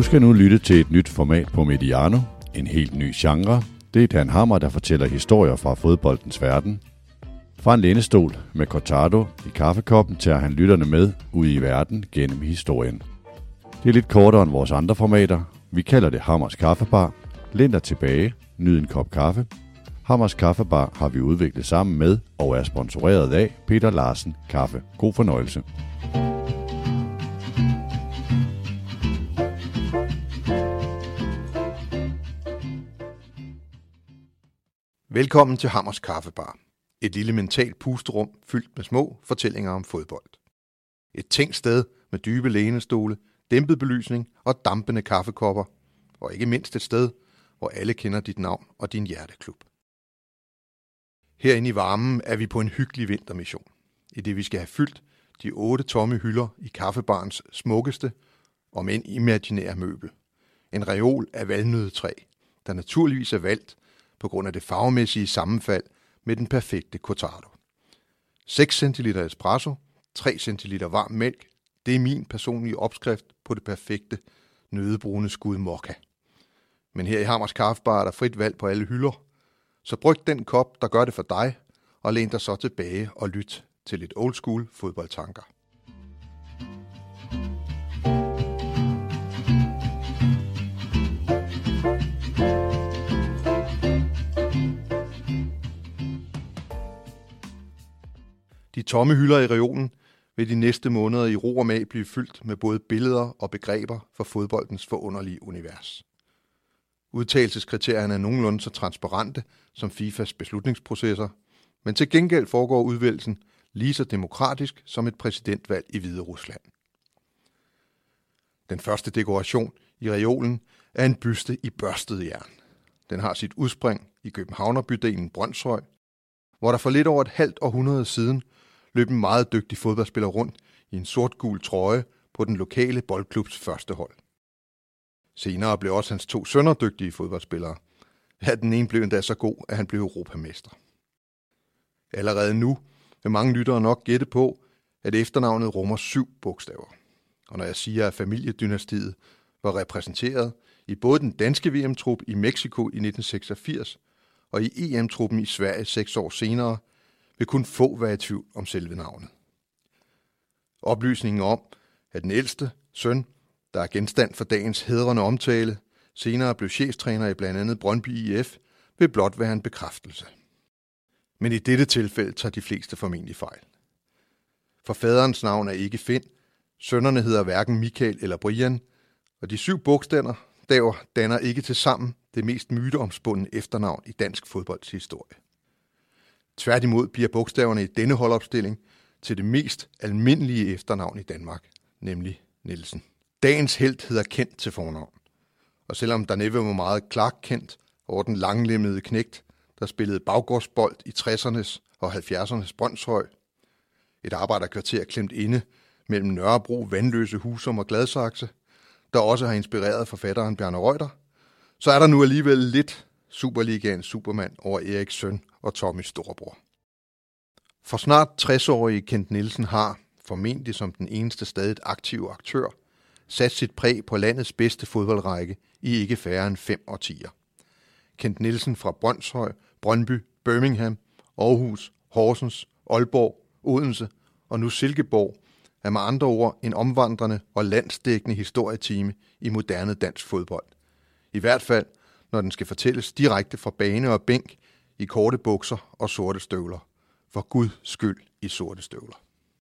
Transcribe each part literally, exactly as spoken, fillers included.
Du skal nu lytte til et nyt format på Mediano, en helt ny genre. Det er Dan Hammer, der fortæller historier fra fodboldens verden. Fra en lænestol med cortado i kaffekoppen tager han lytterne med ud i verden gennem historien. Det er lidt kortere end vores andre formater. Vi kalder det Hammers Kaffebar. Læn dig tilbage, nyd en kop kaffe. Hammers Kaffebar har vi udviklet sammen med og er sponsoreret af Peter Larsen Kaffe. God fornøjelse. Velkommen til Hammers Kaffebar. Et lille mentalt pusterum fyldt med små fortællinger om fodbold. Et tænkt sted med dybe lænestole, dæmpet belysning og dampende kaffekopper. Og ikke mindst et sted, hvor alle kender dit navn og din hjerteklub. Herinde i varmen er vi på en hyggelig vintermission, i det vi skal have fyldt de otte tomme hylder i kaffebarens smukkeste, om end imaginære møbel. En reol af valnødetræ, der naturligvis er valgt på grund af det farvemæssige sammenfald med den perfekte cortado. seks centiliter espresso, tre centiliter varm mælk, det er min personlige opskrift på det perfekte nøddebrune skud mokka. Men her i Hammers Kaffebar er der frit valg på alle hylder, så bryg den kop, der gør det for dig, og læn dig så tilbage og lyt til lidt old school fodboldtanker. De tomme hylder i reolen vil de næste måneder i ro og mag blive fyldt med både billeder og begreber for fodboldens forunderlige univers. Udtalelseskriterierne er nogenlunde så transparente som FIFAs beslutningsprocesser, men til gengæld foregår udvælgelsen lige så demokratisk som et præsidentvalg i Hvide Rusland. Den første dekoration i reolen er en byste i børstet jern. Den har sit udspring i københavnerbydelen Brønshøj, hvor der for lidt over et halvt århundrede siden løb en meget dygtig fodboldspiller rundt i en sort-gul trøje på den lokale boldklubs første hold. Senere blev også hans to sønner dygtige fodboldspillere. Ja, den ene blev endda så god, at han blev europamester. Allerede nu vil mange lyttere nok gætte på, at efternavnet rummer syv bogstaver. Og når jeg siger, at familiedynastiet var repræsenteret i både den danske V M-trup i Mexico i nitten seksogfirs og i E M-truppen i Sverige seks år senere, vil kun få være i tvivl om selve navnet. Oplysningen om, at den ældste søn, der er genstand for dagens hædrende omtale, senere blev cheftræner i blandt andet Brøndby I F, vil blot være en bekræftelse. Men i dette tilfælde tager de fleste formentlig fejl. For faderens navn er ikke Finn, sønnerne hedder hverken Michael eller Brian, og de syv bogstaver der danner ikke tilsammen det mest myteomspundne efternavn i dansk fodbolds historie. Tværtimod bliver bogstaverne i denne holdopstilling til det mest almindelige efternavn i Danmark, nemlig Nielsen. Dagens helt hedder Kent til fornavn, og selvom der næppe var meget Clark Kent over den langlemmede knægt, der spillede baggårdsbold i tressernes og halvfjerdsernes Brønshøj, et arbejderkvarter klemt inde mellem Nørrebro, Vandløse, Husum og Gladsaxe, der også har inspireret forfatteren Bjarne Reuter, så er der nu alligevel lidt Superligaens supermand over Eriks søn og Tommys storebror. For snart tres-årige Kent Nielsen har, formentlig som den eneste stadig aktive aktør, sat sit præg på landets bedste fodboldrække i ikke færre end fem årtier. Kent Nielsen fra Brønshøj, Brøndby, Birmingham, Aarhus, Horsens, Aalborg, Odense og nu Silkeborg er med andre ord en omvandrende og landsdækkende historietime i moderne dansk fodbold. I hvert fald, når den skal fortælles direkte fra bane og bænk i korte bukser og sorte støvler. For Guds skyld i sorte støvler.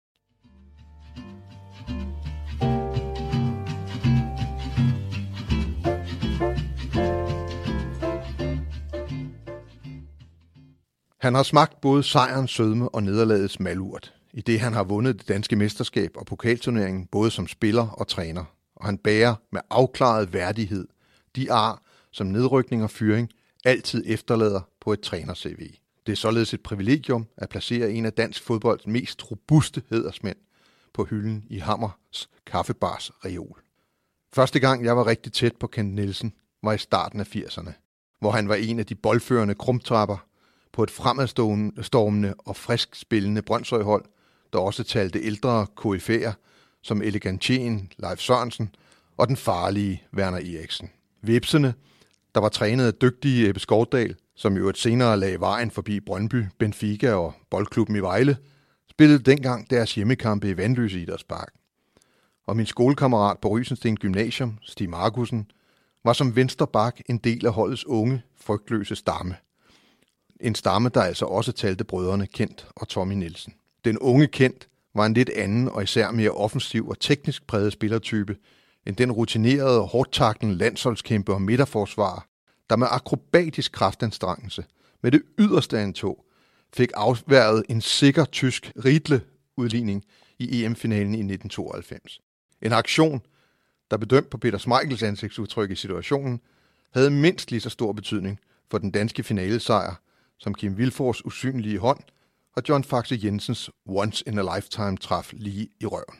Han har smagt både sejrens sødme og nederlagets malurt, i det han har vundet det danske mesterskab og pokalturneringen både som spiller og træner. Og han bærer med afklaret værdighed de ar, som nedrykning og fyring altid efterlader på et træner-C V. Det er således et privilegium at placere en af dansk fodbolds mest robuste hædersmænd på hylden i Hammers Kaffebars reol. Første gang jeg var rigtig tæt på Kent Nielsen var i starten af firserne, hvor han var en af de boldførende krumtrapper på et fremadstormende og frisk spillende Brønshøj-hold, der også talte ældre koryfæer som elegantien Leif Sørensen og den farlige Werner Eriksen. Vipsene, der var trænet af dygtige Ebbe Skovdal, som jo et senere lagde vejen forbi Brøndby, Benfica og Boldklubben i Vejle, spillede dengang deres hjemmekampe i Vandløse Idrætspark. Og min skolekammerat på Rysensten Gymnasium, Stig Markussen, var som venstre bak en del af holdets unge, frygtløse stamme. En stamme, der altså også talte brødrene Kent og Tommy Nielsen. Den unge Kent var en lidt anden og især mere offensiv og teknisk præget spillertype end den rutinerede og hårdtaklende landsholdskæmpe og midterforsvarer, der med akrobatisk kraftanstrengelse med det yderste af en tog fik afværget en sikker tysk Riedle-udligning i E M-finalen i nitten tooghalvfems. En aktion, der bedømt på Peter Schmeichels ansigtsudtryk i situationen, havde mindst lige så stor betydning for den danske finalesejr, som Kim Vilfors usynlige hånd og John Faxe Jensens once-in-a-lifetime træf lige i røven.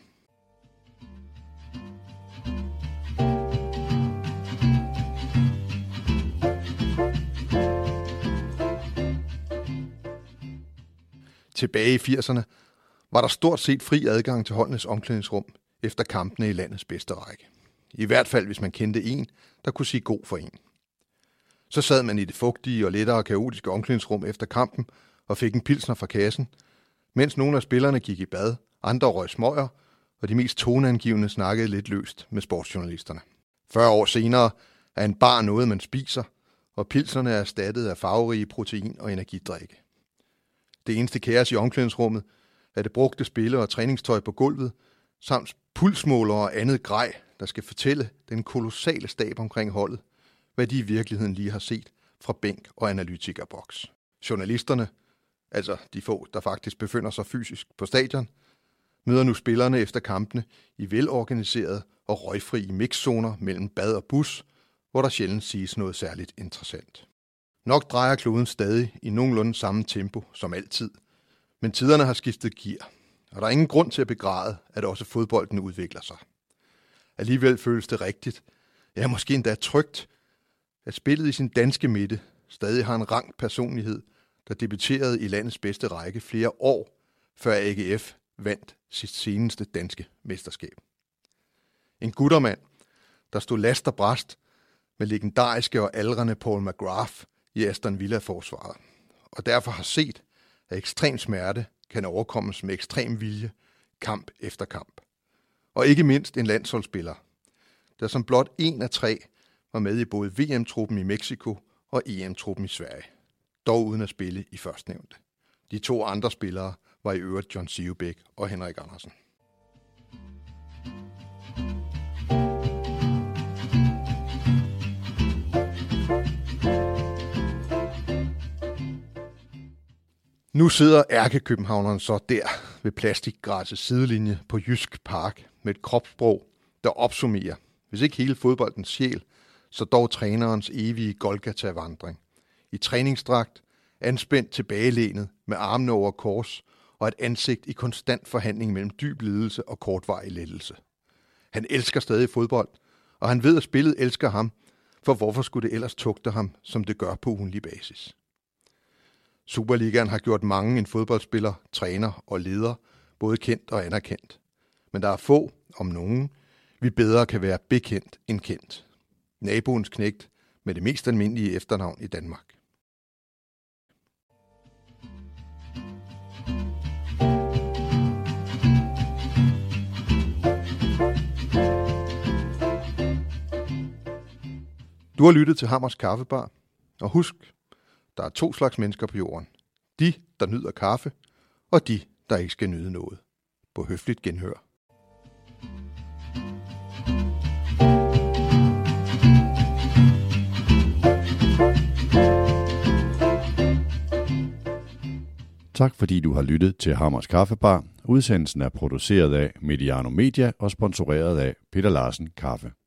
Tilbage i firserne var der stort set fri adgang til holdenes omklædningsrum efter kampene i landets bedste række. I hvert fald, hvis man kendte en, der kunne sige god for en. Så sad man i det fugtige og lettere kaotiske omklædningsrum efter kampen og fik en pilsner fra kassen, mens nogle af spillerne gik i bad, andre røg smøger, og de mest toneangivende snakkede lidt løst med sportsjournalisterne. fyrre år senere er en bar noget, man spiser, og pilserne er erstattet af farverige protein- og energidrikke. Det eneste kaos i omklædningsrummet er det brugte spille- og træningstøj på gulvet, samt pulsmåler og andet grej, der skal fortælle den kolossale stab omkring holdet, hvad de i virkeligheden lige har set fra bænk og analytikerboks. Journalisterne, altså de få, der faktisk befinder sig fysisk på stadion, møder nu spillerne efter kampene i velorganiserede og røgfrie mixzoner mellem bad og bus, hvor der sjældent siges noget særligt interessant. Nok drejer kloden stadig i nogenlunde samme tempo som altid, men tiderne har skiftet gear, og der er ingen grund til at begræde, at også fodbolden udvikler sig. Alligevel føles det rigtigt, ja måske endda trygt, at spillet i sin danske midte stadig har en rank personlighed, der debuterede i landets bedste række flere år, før A G F vandt sit seneste danske mesterskab. En guttermand, der stod last og brast med legendariske og aldrende Paul McGrath i Aston Villa-forsvaret, og derfor har set, at ekstrem smerte kan overkommes med ekstrem vilje, kamp efter kamp. Og ikke mindst en landsholdsspiller, der som blot en af tre var med i både V M-truppen i Mexico og E M-truppen i Sverige, dog uden at spille i førstnævnte. De to andre spillere var i øvrigt John Sivebæk og Henrik Andersen. Nu sidder ærkekøbenhavneren så der ved plastikgræssets sidelinje på Jysk Park med et kropssprog, der opsummerer, hvis ikke hele fodboldens sjæl, så dog trænerens evige Golgata-vandring. I træningsdragt, anspændt tilbagelænet med armene over kors og et ansigt i konstant forhandling mellem dyb lidelse og kortvarig lettelse. Han elsker stadig fodbold, og han ved, at spillet elsker ham, for hvorfor skulle det ellers tugte ham, som det gør på ugenlig basis? Superligaen har gjort mange en fodboldspiller, træner og leder, både kendt og anerkendt. Men der er få, om nogen, vi bedre kan være bekendt end kendt. Naboens knægt med det mest almindelige efternavn i Danmark. Du har lyttet til Hammers Kaffebar, og husk, der er to slags mennesker på jorden. De, der nyder kaffe, og de, der ikke skal nyde noget. På høfligt genhør. Tak fordi du har lyttet til Hammers Kaffebar. Udsendelsen er produceret af Mediano Media og sponsoreret af Peter Larsen Kaffe.